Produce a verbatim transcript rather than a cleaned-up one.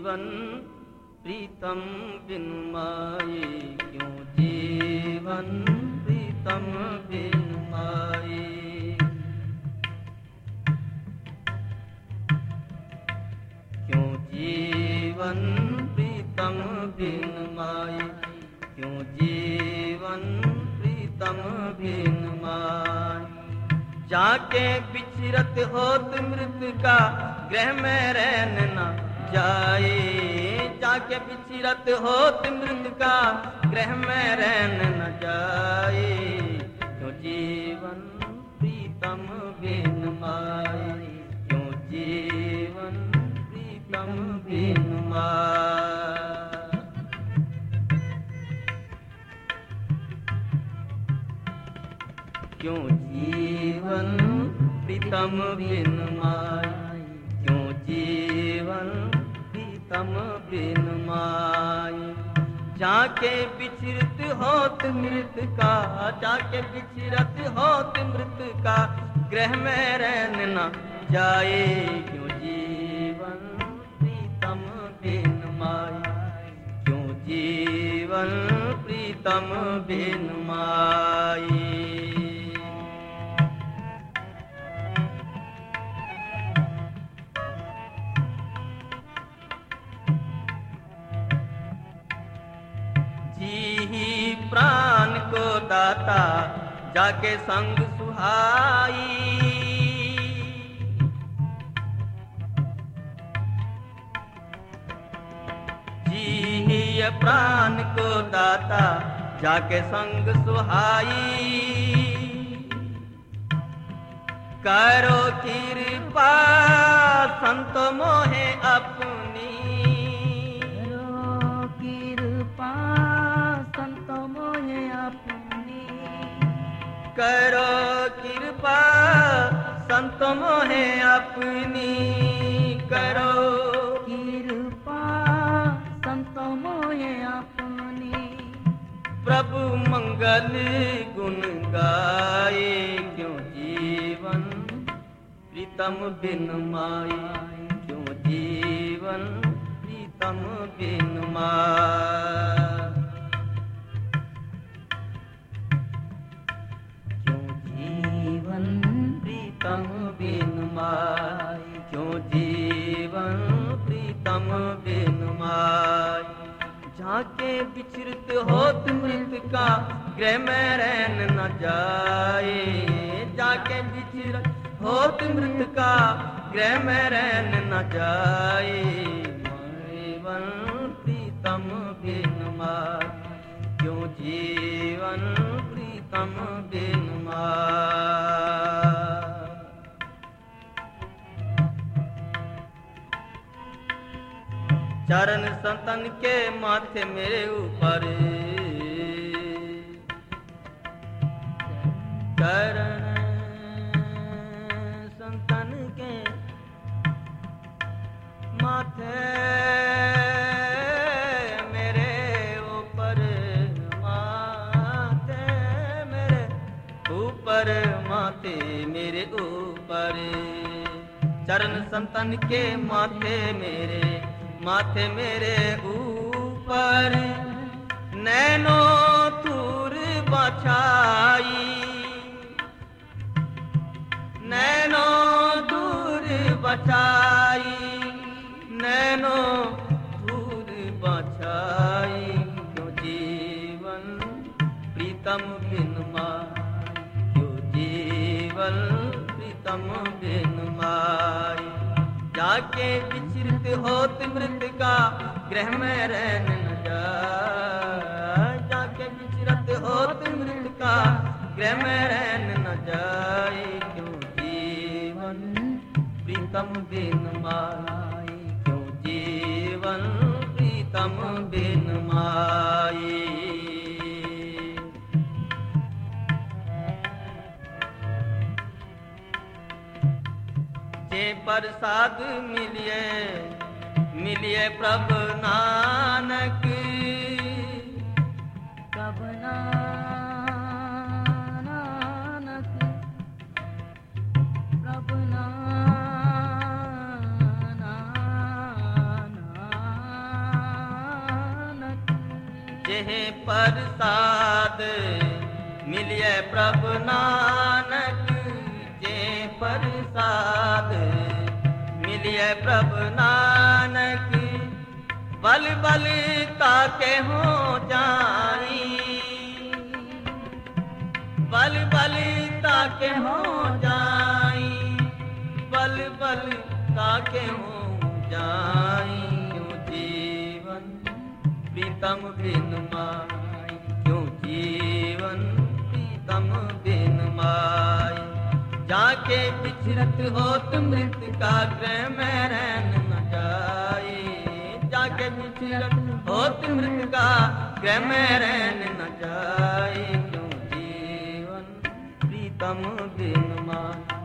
जीवन प्रीतम बिन माई, क्यों जीवन प्रीतम बिन माई। क्यों जीवन प्रीतम बिन माई, क्यों जीवन प्रीतम बिन माई। जाके बिछरत होत मृत का ग्रह में रहन न जाए, जाके बिछरत होत मृत का ग्रह में रहन न जाए। क्यों जीवन प्रीतम बिन माई, क्यों जीवन प्रीतम बिन माई। क्यों जीवन प्रीतम बिन माई, क्यों जीवन प्रीतम बिन माई। जाके बिछरत होत मृत का, जाके बिछरत होत मृत का ग्रह में रहन न जाए। क्यों जीवन प्रीतम बिन माई, क्यों जीवन प्रीतम बिन माई। प्राण को दाता जाके संग सुहाई, जी ही प्राण को दाता जाके संग सुहाई। करो कृपा संत मोहे अपनी, करो कृपा संत मोहे अपनी, करो कृपा संत मोहे अपनी। प्रभु मंगल गुण गाए, क्यों जीवन प्रीतम बिन माई, क्यों जीवन प्रीतम बिन माई। प्रीतम बिन माई, क्यों जीवन प्रीतम बिन माई। जाके बिछरत होत मृत का ग्रह में रहन न जाए, जाके बिछरत होत मृत का ग्रह में रहन न जाए। जीवन प्रीतम बिन माई, क्यों जीवन प्रीतम बिन माई। चरण संतन के माथे मेरे ऊपर, चरण संतन के माथे मेरे ऊपर, माथे मेरे ऊपर, माथे मेरे ऊपर। चरण संतन के माथे मेरे, माथे मेरे ऊपर। नैनो तूर बछाई, नैनो दूर बछाई, नैनो दूर बछाई। क्यों जीवन प्रीतम बिन माई, क्यों जीवन प्रीतम बिन माई। जाके बिछरत होत मृत का ग्रह में रहन न जाए, जाके बिछरत होत मृत का ग्रह में रहन न जाए। क्यों जीवन प्रीतम बिन माई, क्यों जीवन प्रीतम बिन माई। जे प्रसाद मिलिए, मिलिए प्रभु नानक, प्रभु नानक, प्रभु नानक। जेह प्रसाद मिलिए प्रभु नानक, जे प्रसाद मिलिए प्रभु नानक, बल बल ताके हो जाई, बल बल ताके हो जाई, बल बल ताके हो जाई। क्यों जीवन प्रीतम बिन माई, क्यों जीवन प्रीतम बिन माई। जाके बिछड़त होत मृत का गृह में रहन न जाए, जाके बिछड़त होत मृत का गृह में रहन न जाए। क्यों जीवन प्रीतम बिन माई।